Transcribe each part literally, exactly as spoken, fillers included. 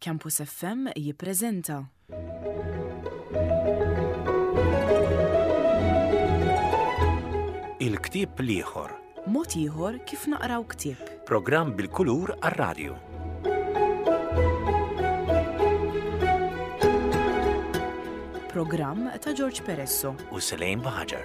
Campus F M jippreżenta. Il-ktieb l-ieħor. Mod ieħor kif naqraw ktieb. Programm bil-kulur għar-radju. Programm ta' George Peresso u Selejn Baħaġar.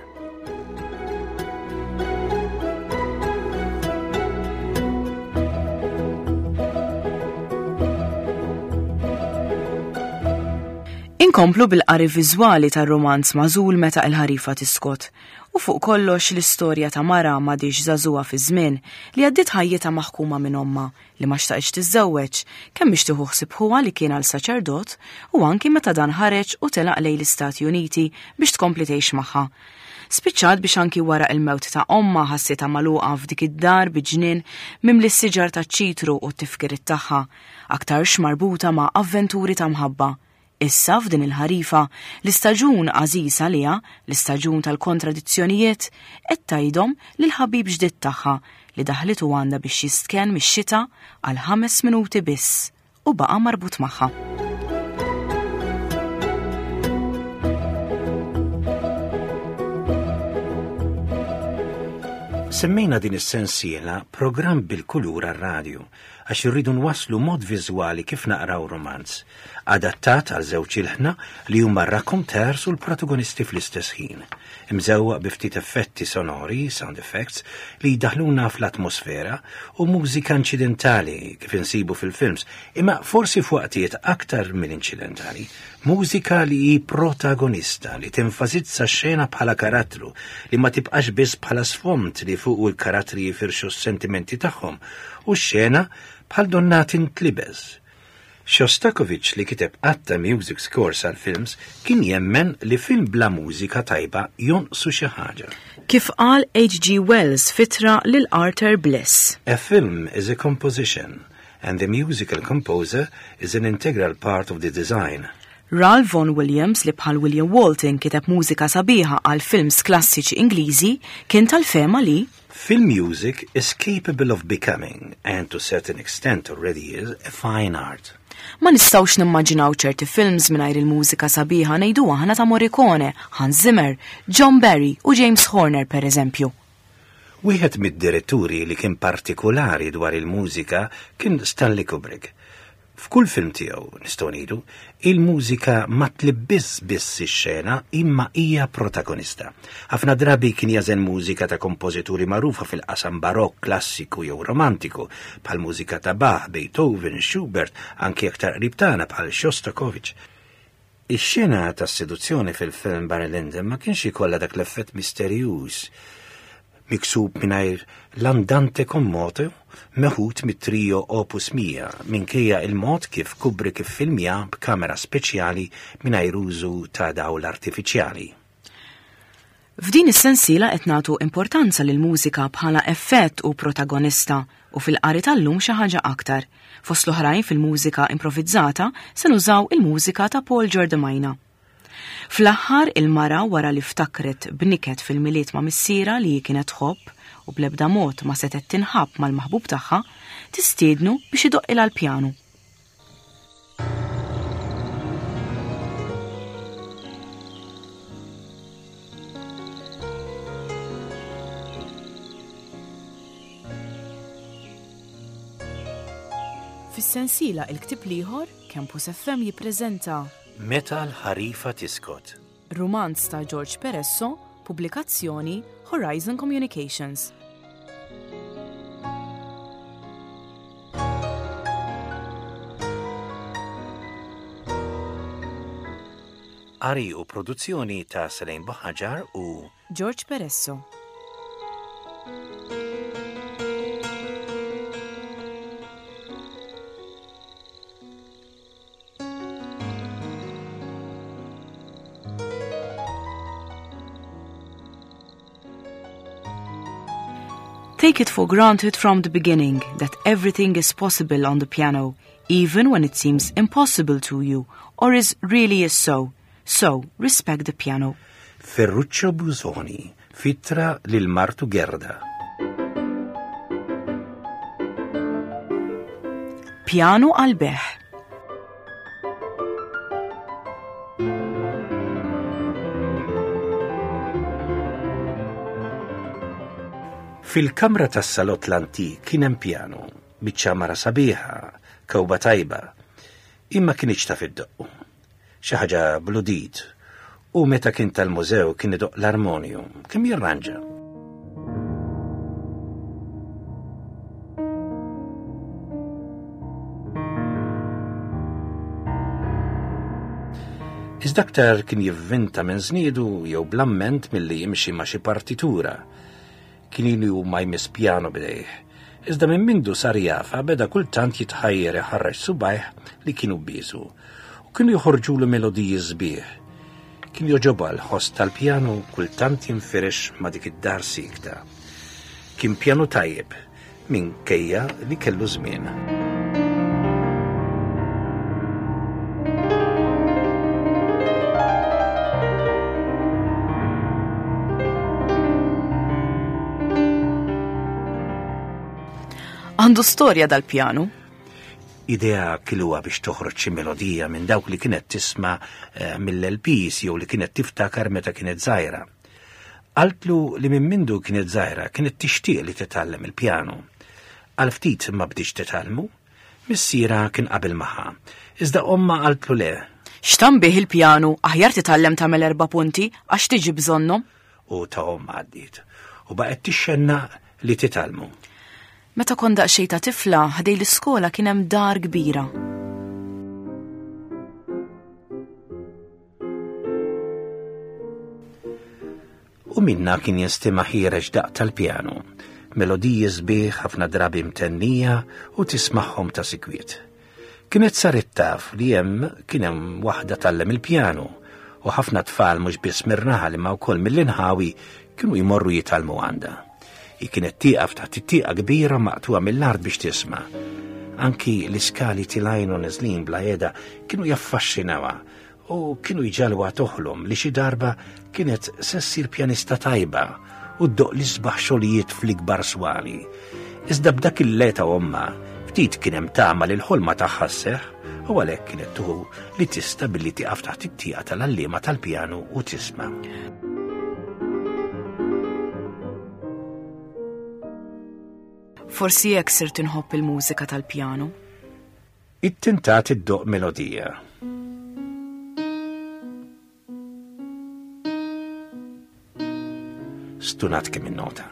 Inkomplu bil-qari viżwali tar-romanz mażul meta l-ħarifa tiskot. U fuq kollox l-istorja ta' mara m'għadix żagħżugħa fi żmien li għaddiet ħajjitha maħkuma minn omma li ma xtaqx tiżżewweġ kemm biex tieħu ħsiebħuha li kien għal saċerdot u anki meta dan ħareġ u telaq lejn l-Istati Uniti biex tkompli tgħix magħha. Spiċċat biex anki wara il-mewt ta' omma ħassietha magħluqa f'dik id-dar biġnien mimli s-siġar taċ-ċitru u t-tifkiriet tagħha, aktarx marbuta ma' avventuri ta' mħabba. Issa f'din il-ħarifa, l-istaġun għażiż għaliha, l-istaġun tal-kontradizzjonijiet, qed tgħidhom lil ħabib ġdid tagħha li daħlitu għandha biex jistken mix-xita għal ħames minuti biss u baqa' marbut magħha. Semmejna din is-sensiela programm bil-kulur għar-radju għax irridu nwasslu mod viżwali kif naqraw romanz, adattat għal żewġ ilħna li huma r-rakkonters u l-protagonisti fl-istess ħin, imżewwaq bi ftit effetti sonori, sound effects, li jdaħluna fl-atmosfera u mużika inċidentali kif insibu fil-films, imma forsi fuqtiet aktar minn inċidentali, mużika li hi protagonista li tenfasizza x-xena bħala karattru li ma tibqax biss bħala sfond li fuq il-karattri jifirxu s-sentimenti tagħhom u x-xena bħal donnatin tlibes. Shostakovich li kiteb għatta music scores għal-films kien jemmen li film bla mużika tajba jonqsu xi ħaġa. Kif qal H G Wells fitra lil Arthur Bliss. A film is a composition and the musical composer is an integral part of the design. Ralph Vaughan Williams li bħal William Walton kiteb mużika sabiħa għal films klassiċi Ingliżi kien tal-fema li film music is capable of becoming, and to a certain extent already is, a fine art. Ma nistawx nimmaġinaw ċerti films mingħajr il-mużika sabiħa ngħiduha ħana ta' Morricone, Hans Zimmer, John Barry u James Horner pereżempju. Wieħed mid-diretturi li kien partikolari dwar il-mużika kien Stanley Kubrick. F'kull film tiegħu nistgħu ngħidu, il-mużika ma tlibbiss biss ix-xena imma hija protagonista. Ħafna drabi kien jażen mużika ta' kompożituri magħrufa fil-qasam barokk, klassiku jew romantiku, bħal mużika ta' Bach, Beethoven, Schubert, anke aktar qrib tagħna bħal Shostakovich. Ix-xena tas-seduzzjoni fil-film Barry Lyndon ma kienx ikollha dak l-effett misterjuż miksub mingħajr l-andante kommoto meħud mit-trio Opus Mija minkejja il-mod kif Kubrick iffilmja b'kamera speċjali mingħajr użu ta' dawl artifiċjali. F'din is-sensiela qed nagħtu importanza lil mużika bħala effett u protagonista u fil-qari tal-lum xi ħaġa aktar. Fost l-oħrajn fil-mużika improvvizzata se nużaw il-mużika ta' Paul Giordamina. Fl-aħħar il-mara wara li ftakret b'niket fil-miliet ma' missiera li kienet tħobb u bl-ebda mod ma setet tinħabb mal-maħbub tagħha, tistiednu biex idoqqilha l-pjanu. Fis-sensiela il-ktieb ieħor Campus F M jippreżenta Meta l-ħarifa tiskot. Romanz ta' George Peresso, pubblikazzjoni Horizon Communications. Qari u produzzjoni ta' Selejn Baħaġar u George Peresso. Take it for granted from the beginning that everything is possible on the piano, even when it seems impossible to you, or is really is so. So, respect the piano. Ferruccio Busoni, fitra lil Martu Gerda. Piano għal beħ. Fil-kamra tas-salott l-antik kien hemm pjanu, biċċamara sabiħa, kewba tajba, imma kien iċta fid-doqqu. Xi ħaġa bludit, u meta kien tal-mużew kien idoq l-armonju, kemm jirranġa. Iżda aktar kien jivvinta minn żniedu jew blamment milli jimxi ma' xi partitura. Kien ilu ma jmiss pjano bdejh. Iżda minn mindu sar jafa beda kultant jitħajjer iħarreġ subajh li kienu bisu u kienu joħorġulu melodiji sbieħ. Kien joġoba l-ħoss tal-pjanu kultant jinfirex ma' dik id-dar sikta. Kien pjanu tajjeb minkejja li kellu żmien. Għandu storja dal-pjanu? Idea kilwa biex toħroġ xi melodija minn dawk li kienet tisma' mill-L Ps jew li kienet tiftakar meta kienet żgħira. Qaltlu li minn mindu kienet żgħira kienet tixtieq li titgħallem il-pjanu. Għal ftit ma bdiex titgħallmu, missiera kien qabel magħha. Iżda omma qaltlu le. X'tanbih il-pjanu aħjar titgħallem tagħmel erba' punti għax tiġi bżonnhom? U ta' omma għaddiet. U baqgħet tixxenna li titgħallmu. Meta kon daqsxejn ta' tifla ħdej l-iskola kien hemm dar kbira. U minna kien jistima' ħireġ daq tal-pjanu, melodiji sbieħ ħafna drabi mtennija u tismagħhom ta' sikwiet. Kienet saret taf li hemm kien hemm waħda tallem il-pjanu u ħafna tfal mhux biss mirnaħa li ma wkoll mill-inħawi kienu jmorru jitgħallmu għandha. I kienet tieqaf taħt it-tieqa kbira maqtuha mill-art biex tisma'. Anki l-iskali tilajn u neżlin bla jeda kienu jaffaxxinawha u kienu jġalwa toħlom li xi darba kienet se ssir pjanista tajba u ddoq li sbaħ xogħlijiet fl-ikbar swali. Iżda b'dak il-leta omma ftit kien hemm tagħma li l-ħolma tagħha sseħħ u għalhekk kienet tuħu li tista' billi tieqaf taħt it-tieqa tal-għalliema tal-pjanu u tisma'. Forsi jekk sirt inħobb il-mużika tal-pjanu. Ittintat iddoq melodija. Stunat kemm in-nota.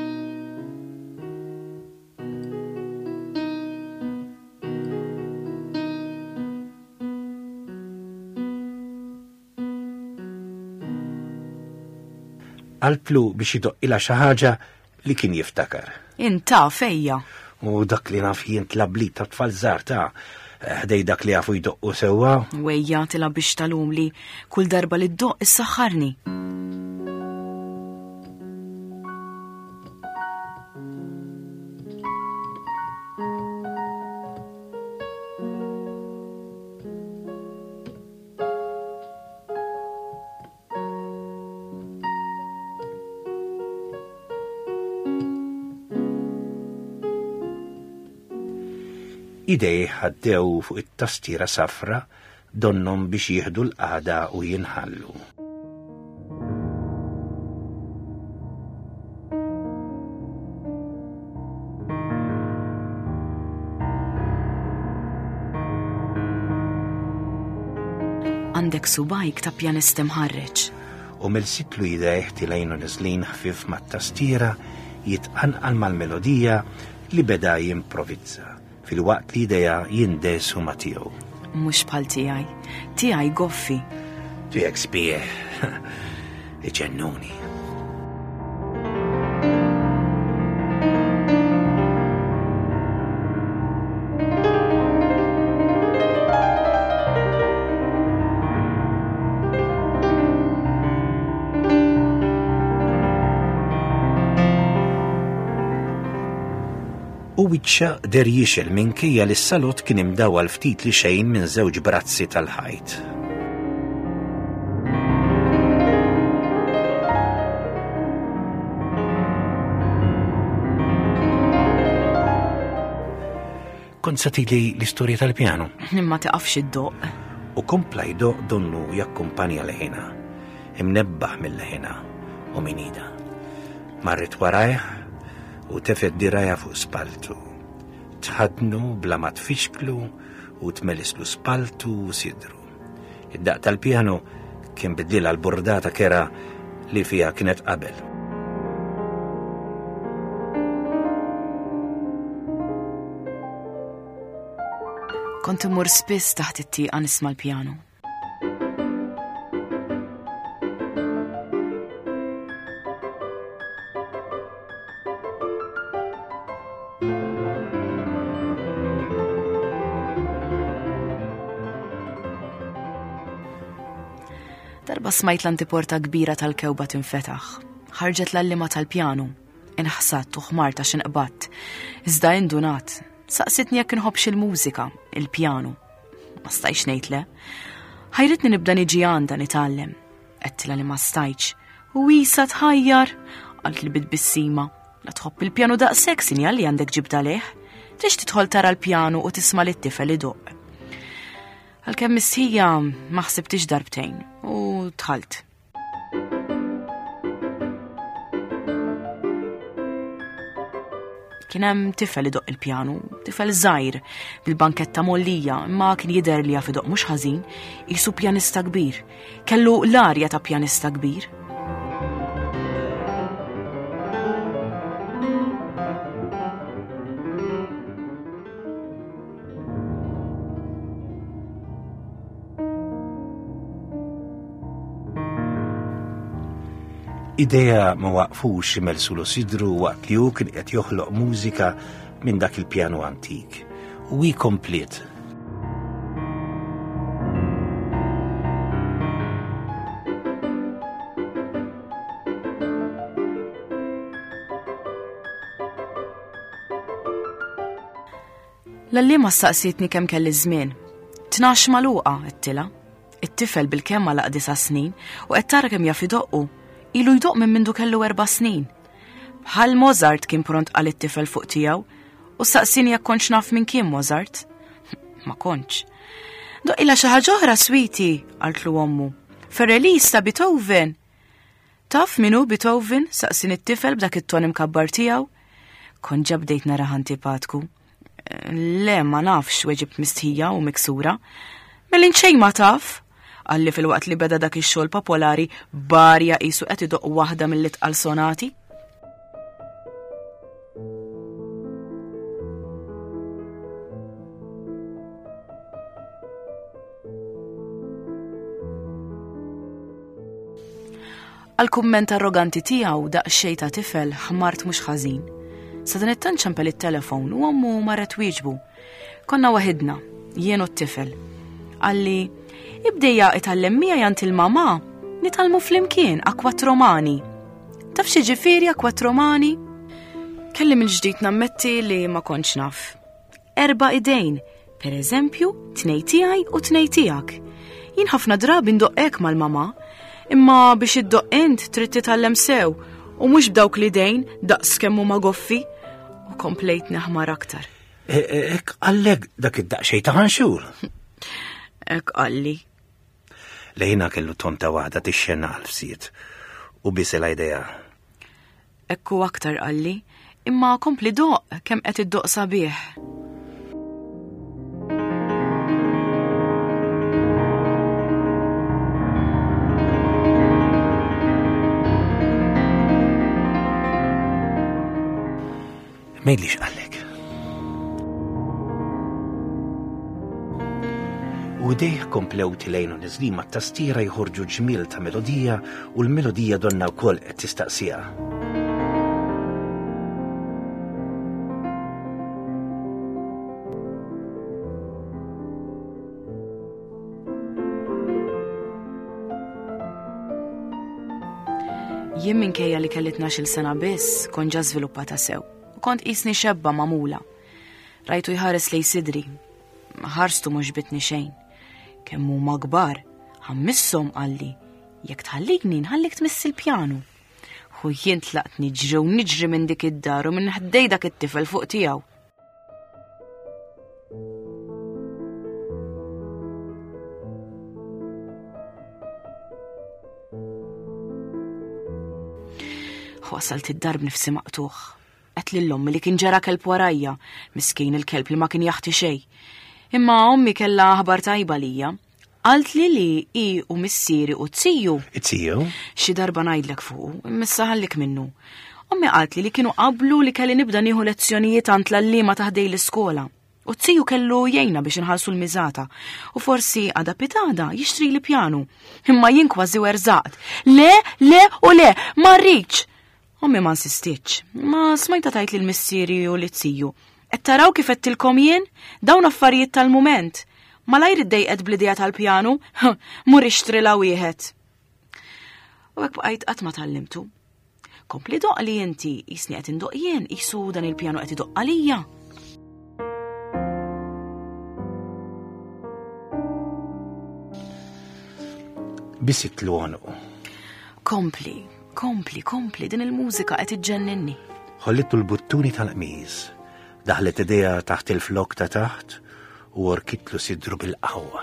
Qaltlu biex idoq ilha xi ħaġa li kien jiftakar. Inta fejja. U dak li naf jien tlablit ta' tfal żgħar ta' ħdej dak li jafu jdoqqu sewwa. Wejja tila biex talum li kull darba li ddoq issaħħarni. Idej ħaddew fuq it-tastiera safra donnom biex jieħdu l-qagħda u jinħallu. Għandek subajk ta' pjanist imħarreġ. U mill-sitlu idejh tilajnu niżlin ħfif mat-tastiera jitqanqal mal-melodija li beda jimprovizza. Fil-waqt li ideja jindesu ma tiegħu. Mhux bħal tiegħi, tiegħi goffi. Tiegħek sbieħ, iġennuni. U wiċċa der jixel minkejja li s-salott kien imdawwa l-ftit li xejn minn żewġ brazzi tal-ħajt. Kont sa tili l-istorja tal-pjanu. Imma tiqafx id-doq. U kompla jdoq donnu jakkumpanja leħina, imnebbaħ mill-leħina u minida. Marret warajh u tefed diraja fuq spaltu. Tħadnu bla ma tfixklu u tmelislu spaltu u sidru. Id-daq tal-pjano kien biddila l-bordata kera li fija kienet qabel. Kont imur spiss taħt it-tieqa nisma' l-pjano. Darba smajt l-antiporta kbira tal-kewba tinfetaħ. Ħarġet l-allima tal-pjanu. Inħsat u ħmarta x'inqbatt. Iżda indunat. Saqsitni jekk inħobbx il-mużika, il-pjanu. Ma stajx ngħid le. Ħajritni nibda niġi għandha nitgħallem. Qedtilha li ma stajtx. U wisa tħajjar, qalt li bid-bissima. La tħobb il-pjanu daqshekk sinjal li għandek ġibda leħ. Trix tidħol tara l-pjanu u tisma' lit-tifel idoqq. Għalkemm mistħija ma ħsibtix darbtejn u dħalt. Kien hemm tifel idoqq il-pjanu, tifel żgħir bil-banketta mollija, imma kien jidher li jaf idoqq mhux ħażin, qisu pjanista kbir. Kellu l-arja ta' pjanista kbir. Ideja ma waqfux imelsu lu sidru waqt li hu kien qed joħloq mużika minn dak il-pjanu antik. U hi komplet. L-allima staqsitni kemm kelli żmien. Tnax magħluqa qedtilha. It-tifel bil-kemm għalaq disa' snin u qed tara kemm jaf idoqqu. Ilu jdoq minn mindu kellu erba' snin. Bħal Mozart kien pront għal it-tifel fuq tiegħu u staqsini jekk kontx naf minn kien Mozart. Ma kontx. Doqilha xi ħaġa oħra switi, qaltlu ommu. Ferrelis ta' Beethoven. Taf minhu Beethoven? Saqsin it-tifel b'dak it-ton imkabbar tiegħu. Kont ġa bdejt nara antipatku. Le ma nafx weġibt mistħija u miksura. Mellin xejn ma taf. Għalli fil-waqt li beda dak ix-xogħol popolari barja qisu qed idoq waħda mill-itqal sonati. Għal-kumment arroganti tiegħu daqsxejn ta' tifel ħmart mhux ħażin. Sa dan it-tanċempel it-telefon u ommu marret wieġbu. Konna waħidna, jien u t-tifel. Għalli ibdejja itallem mija jant il-mama, nitalmu fl-imkien akwatromani. Taf xi ġifieri akwatromani? Kelli mill-ġdid nammetti li ma kontx naf. Erba' idejn, per eżempju, tnej tiegħi u tnej tiegħek. Jien ħafna drabi ndoqq hekk mal-mama, imma biex iddoqq int trid titgħallem sew u mhux b'dawk l-idejn daqs kemm huma goffi u komplejt neħmar aktar. Hekk għallek dak id-daqsxejn ta' ħanxur. Hekk qalli. Lejna kellu tonta waħda tixxenna għal-fsiet u bisel idea. Ekku aktar qalli, imma kompli doq kemm qed iddoq sabiħ. M'għidlix għallek. U dejh komplew tilejnu nizlim ma' tastiera jħorġu ġmil ta' melodija u l-melodija donna wkoll qed tistaqsija. Jien minkejja li kelli tnax-il sena biss kont ġa żviluppata sew. Kont qisni xebba magħmula. Rajtu jħares lej sidri. Ħarstu mhux bitni xejn. Kemm huma kbar, ħammisshom qalli, jekk tħallikni nħallik tmiss il-pjanu. U jien tlaqt niġri u niġri minn dik id-dar u minn ħdej dak it-tifel fuq tiegħu. Wasalt id-dar b'nifsi maqtuħ. Qed għidt lill-ommi li kien ġara kelb warajja, miskin il-kelb li ma kien jaħti xejn. Imma ommi kellha aħbar tajba lija. Qalt li li i u missieri u tziju. Tziju? Xi darba ngħidlek fuq, imissa ħallik minnu. Ommi qalt li li kienu qablu li kelli nibda nieħu lezzjonijiet għand l-allima taħdej l-iskola. U tziju kellu jgħinna biex inħallsu l-miżata. U forsi għada pitada jixtri li pjanu. Imma jien kważi werzaqt. Le, le u le, ma rridx. Ommi ma nsistiċ. Ma smajta tajt li l-missieri u li tziju. Et taraw kif qedtilkom jien? Dawn affarijiet tal-mument. Ma lajr iddejqed bl-idea tal-pjanu, mur ixtri la wieħed. U hekk bqajt qatt ma tallimtu. Kompli doq li inti jisni qed indoq jien, qisu dan il-pjanu qed idoq għalija. Bisit l-għonu. Kompli, kompli, kompli, din il-mużika qed iġġenninni. Ħollittu l-buttuni tal-qmiż, daħlet idea taħt il-flok ta' taħt u orkitlu sidru bil-qawwa.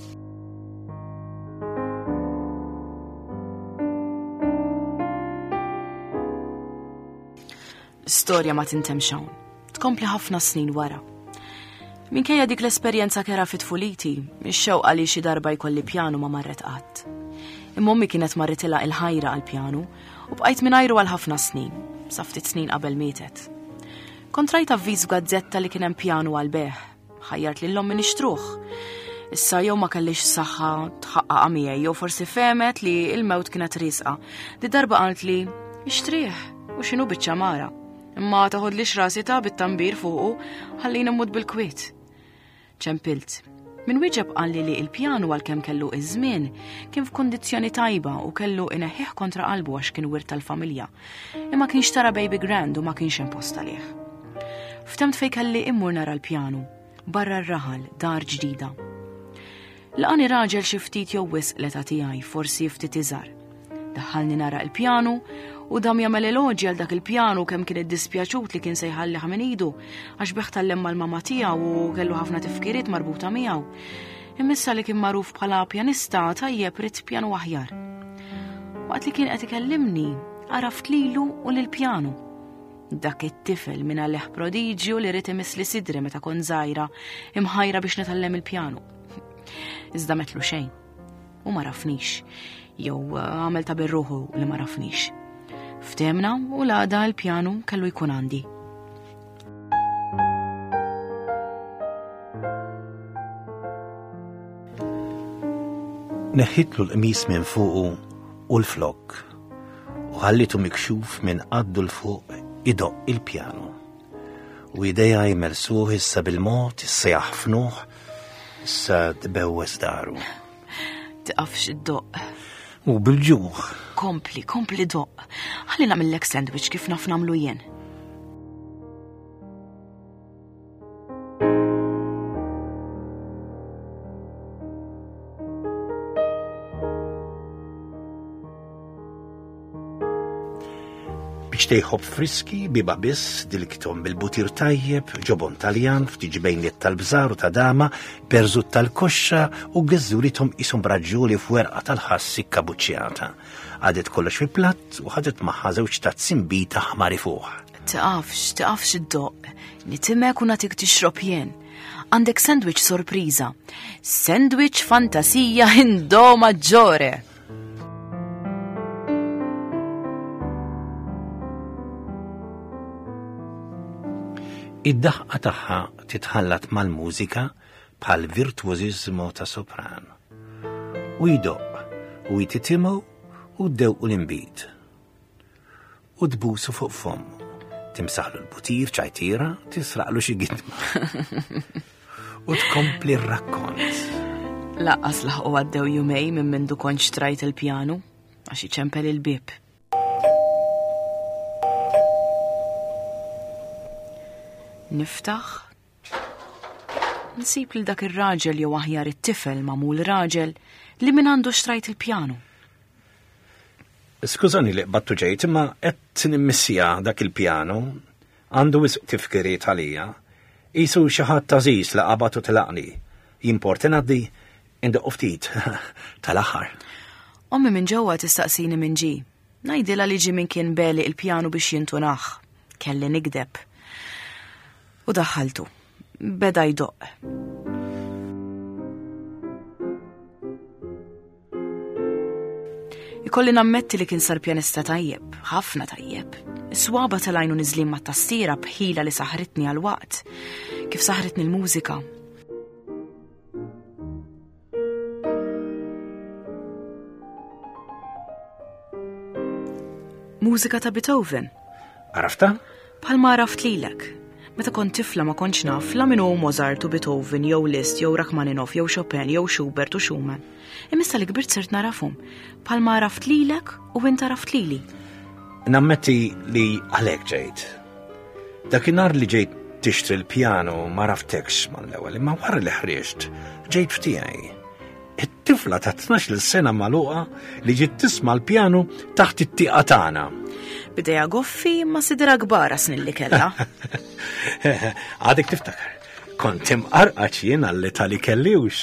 L-istorja ma tintemx hawn. Tkompli ħafna snin wara. Minkejja dik l-esperjenza kera fit-tfuliti, ix-xewqa li xi darba jkolli pjanu ma marret qatt. Imma ommi kienet marritilha il-ħajra għall-pjanu u bqajt minajru għal ħafna snin, sa ftit snin qabel mietet. Kontrajt avviż f'gazzetta li kien hemm pjanu għall-beħ, ħajjart li l-om min ixtruħ. Issa jew ma kellix saħħa tħaqqa miegħi jew forsi femet li il-mewt kienet risqa. Di darba qalt li ixtrih u x'inhu biċċa mara. Imma taħodlix rasi ta' bit-tambir fuqu ħallina mmut bil-kwiet. ċempilt. Min wieġeb qal li li il-pjanu għalkemm kellu iż-żmien kien f'kundizzjoni tajba u kellu ineħħih kontra qalbu għax kien wirt tal-familja. Imma kienx tara baby grand u ma kienx imposta lih. Ftemt fej kelli immur nara l-pjanu. Barra r-raħal, dar ġdida. Laqani raġel xi ftit jew wisq l-età tiegħi, forsi ftit iżgħar. Daħħalni nara l-pjanu u dam jagħmel eloġi għal dak il-pjanu kemm kien iddispjaċut li kien se jħalliha minn idu għax beħ tal-lemma l-mama tiegħu u kellu ħafna tifkiriet marbuta miegħu. Immissa li kien magħruf bħala pjanista tajjeb rid pjanu aħjar. Waqt li kien qed ikellimni, għaraft lilu u lill-pjanu. Dak it-tifel minn għalleħ prodigju li rrid imisli sidri meta kon żgħira imħajra biex nitgħallem il-pjanu. Iżda metlu xejn u ma rafnix, jew għamel ta' birruħu li ma rafnix. Ftemna u l-għada l-pjanu kellu jkun għandi. Neħħitlu l-qmis minn fuqu u l-flok u ħallitu mikxuf minn qaddu l-fuq idoq il-pjanu. U ideja jmersuħ issa bil-mot, issa jaħfnuħ, issa tbewwes daru. Tiqafx id-doq. U bil-ġuħ. Kompli, kompli doq. Ħalli nagħmellek sandwich kif naf nagħmlu jien. Biex tejħob friski, biba biss, dilktom bil-butir tajjeb, ġobon taljan, ftiġbejniet tal-bżar u ta' dama, perżut tal-koxxa u għezzuritom isum braġġuli f'werqa tal-ħassi kabuċċjata. Għadet kollox fil-platt u ħadet maħħa żewġ ta' tsimbita ħmari fuq. Tiqafx, tiqafx id-doq. Nitimek u natik tixrob jien. Għandek sandwich sorpriża. Sandwich fantasija Indo Maġġore. Id-daħqa tagħha titħallat mal-mużika bħal virtuożiżmu ta' sopran. U jdoq, u jtitimu, u d-dewqu l-imbid. U tbusu fuq fom. Timsaħlu l-butir ċajtira, tisraqlu xi gidma. U tkompli r-rakkont. Laqqas laħqu għaddew jumej minn mindu kont xtrajt il-pjanu, għax iċempel il-bib. Niftaħ, nsib li dak ir-raġel jew aħjar it-tifel magħmul raġel li min għandu xtrajt il-pjanu. Skużani li qbattu ġejt, imma qed nimmissija dak il-pjanu għandu wisq tifkiriet għalija, qisu xi ħadd tażis li qabad u tilaqni. Jimporti ngħaddi indeq ftit tal-aħħar. Ommi minn ġewwa tistaqsini minn ġi. Ngħidilha li ġi minn kien beli il-pjanu biex jintunaħ. kelli nikdeb. U daħħaltu. Beda jdoq. Ikolli nammetti li kien sar pjanista tajjeb, ħafna tajjeb. Is-swaba tal-għajnu niżlin mat-tastiera bħila li saħritni għal-waqt. Kif saħritni l-mużika. Mużika ta' Beethoven. Arafta? Palma raft lilek. Meta kont tifla ma kontx naf la minnu Mozart u Beethoven, jew Liszt, jew Rachmaninoff, jew Chopin, jew Schubert u Schumann. Imissa li kbirt sirt narafhom. Palma raft lilek u inta raft lili. Nammetti li għalek ġejt. Dakinhar li ġejt tixtri l-pjano ma raftekx mal-ewwel, imma wara li ħriġt ġejt f'tiegħi. It-tifla ta' tnax-il sena magħluqa li ġiet tisma' l-pjanu taħt it-tieqa tagħna. Bidejja goffi ma sidra kbara snin li kellha. Għadek tiftakar, kont imqarqax jien għall-età li kelliwx.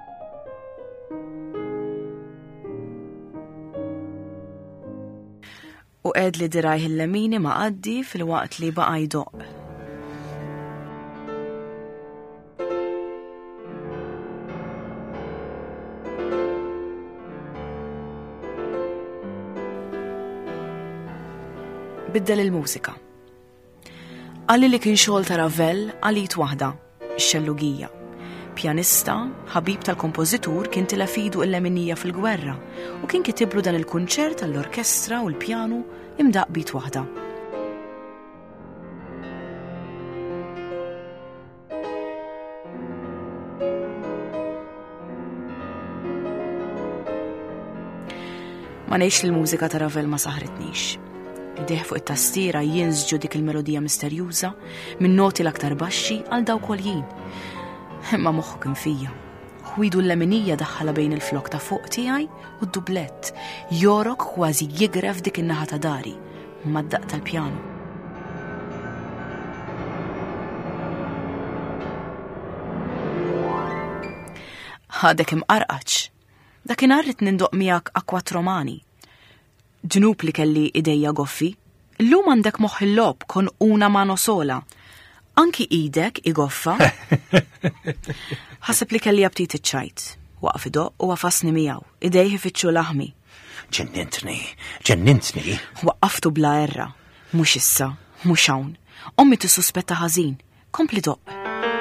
U qed li dirajh il-lemini ma qaddi fil-waqt li baqa' jdoq. Biddel il-mużika. Għalli li kien xogħol ta' Ravel għalit waħda, x-xellugija. Pjanista, ħabib tal-kompożitur kien tilafidu il-leminija fil-gwerra u kien kitiblu dan il-kunċert għall-orkestra u l-pjanu imdaq bit waħda. Ma ngħidx li l-mużika ta' Ravel ma saħritnix. Ideħ fuq it-tastiera jinsġu dik il-melodija misterjuża minn noti l-aktar baxxi għal dawk għoljin. Imma moħħu kien fija. Ħwidu l-leminija daħħala bejn il-flok ta' fuq tiegħi u d-dublett. Jorok kważi jigref dik in-naħa ta' dari mad-daq tal-pjanu. Ħadek imqarqax. Dakinhar rid nindoq miegħek akkwat romani. Ġnub li kelli idejja goffi, illum għandek moħħ il-lob kon una mano sola. Anki idek igoffa. Ħaseb li kelli aptit iċ-ċajt. Waqf idoq u wafasni miegħu, idejhi fitxu laħmi. Ġennintni, ġennintni. Waqqaftu bla erra. Mhux issa, mhux hawn. Ommi tissuspetta ħażin. Kompli doq.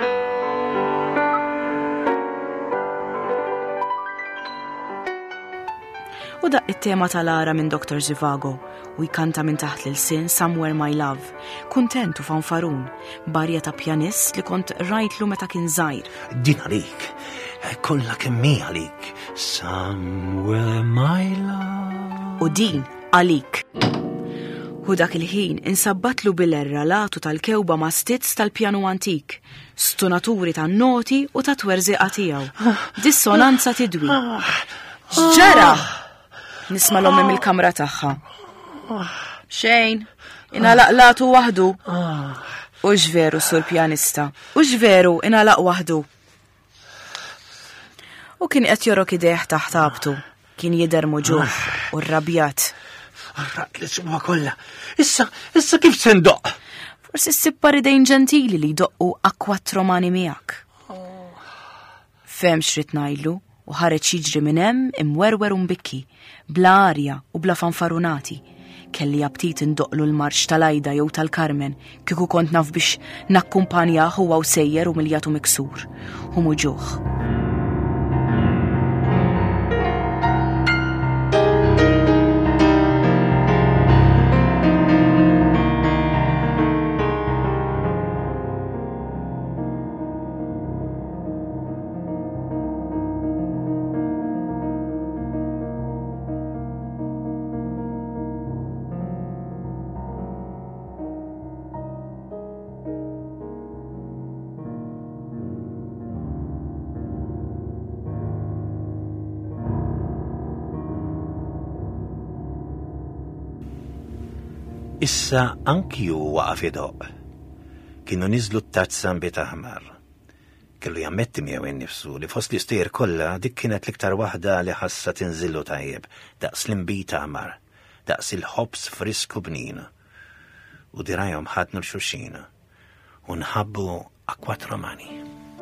U daq it-tema tal-ara minn doktor Zhivago u jkanta minn taħt l-sin Somewhere My Love, kuntent u fanfarun, barja ta' pjanist li kont rajtlu meta kien żgħir. Din għalik, kollha kemmi għalik. Somewhere My Love. U din għalik. U dak il-ħin insabbatlu bil-erra latu tal-kewba ma' stitz tal-pjanu antik, stunaturi tan-noti u ta' twerżiqa tiegħu. Dissonanza tidwi. X'ġara? Nisma l-ommi mill-kamra tagħha. Xejn, inalaq waħdu. U x'veru sur pjanista, u x'veru inalaq waħdu. U kien qed jorok idejh taħt qabtu, kien jidher muġuh u rrabjat. Arraq li summa kollha. Issa, issa kif se ndoq? Forsi ssippar idejn ġentili li jdoqqu akkwat romani miegħek. Fem x'rid ngħidlu u ħareġ jiġri minn hemm imwerwer u mbikki, bla arja u bla fanfarunati. Kelli aptit indoqlu l-marx tal-Ajda jew tal-Karmen kieku kont naf biex nakkumpanjah huwa u sejjer u miljatu miksur. U muġuh. Issa anki hu waqaf idoq. Kienu niżlu t-tazza mbit aħmar. Kellu jammetti miegħu innifsu li fost l-istier kollha dik kienet l-iktar waħda li ħassa tinżillu tajjeb, daqs l-imbit aħmar, daqs il-ħobs frisku bnin. u dirajhom ħadnu l-xulxina u nħabbu akwat romani.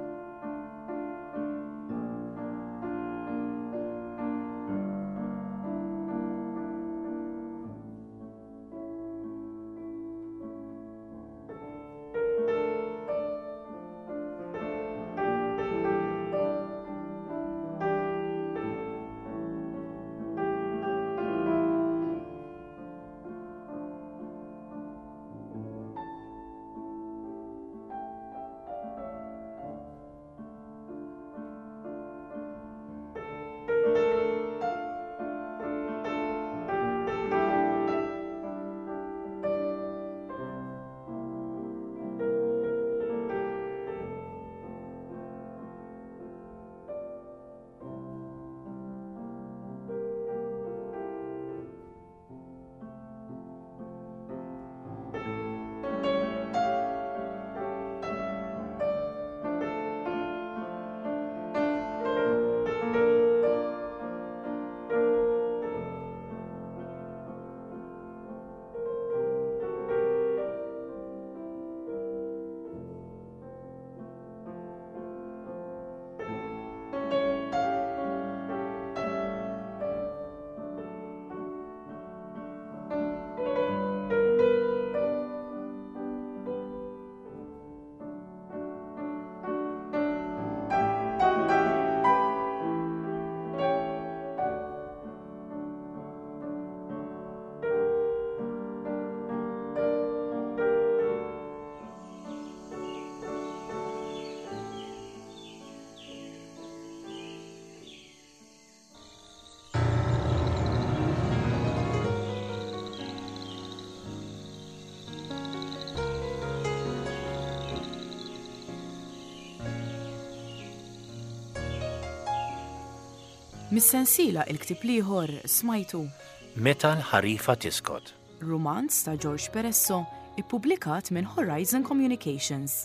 Mis-sensiela il-ktib liħor smajtu Meta l-ħarifa tiskot. Romanz ta' George Peresso ippubblikat minn Horizon Communications.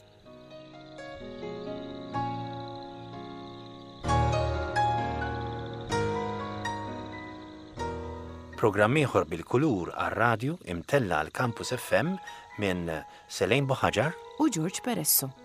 Programm ieħor bil-kulur għar-radju imtella l Campus F M minn Selejn Boħaġar u George Peresso.